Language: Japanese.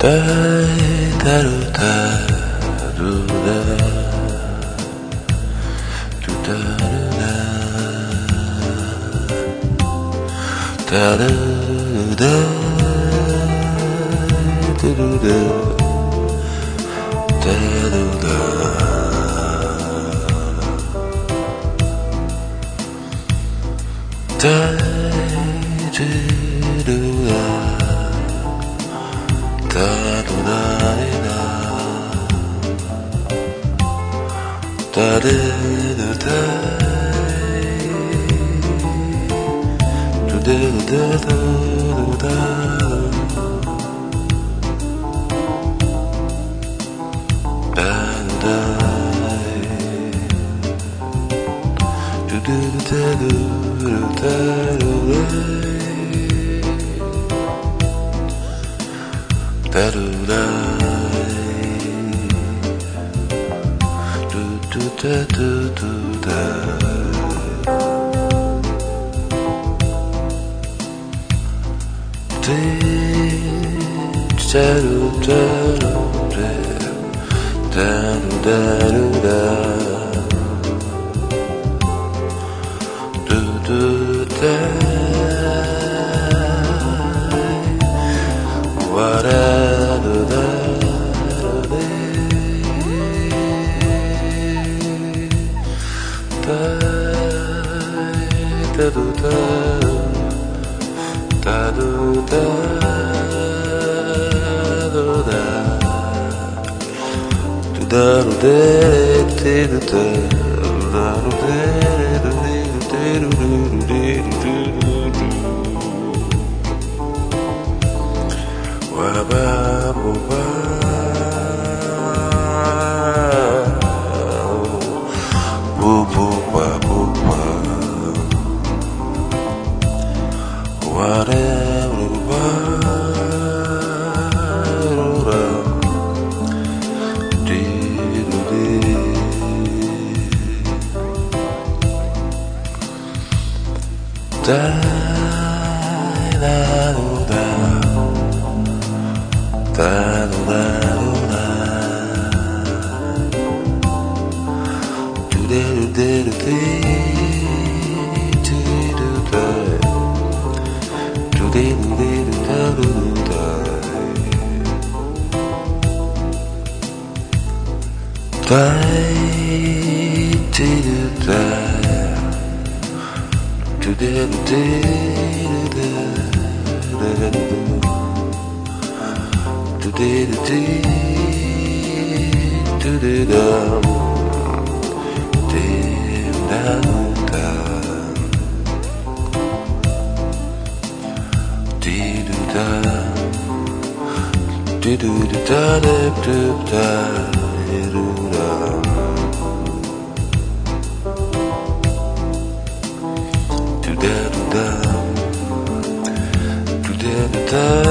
だだるだるだるだるだだるだだるだだるだだるだだどだれだだれるだどでるだどるだだるだどでるだどるだだるだドゥドゥドゥドゥダデダルダルダダルダルダドゥドゥダわらるだるでだだるだだるだるだだるでてるだだるでるでるるでるわばぼばぼぼばぼばわれるばろらでるでだだるだだるだるだドゥデルデルデドゥルダドゥデルデルダルダダイデルダドゥデルデルダルダdo do do do do dum dim dum dum dee do dum do do do da da do da do dum do da do dum do da do da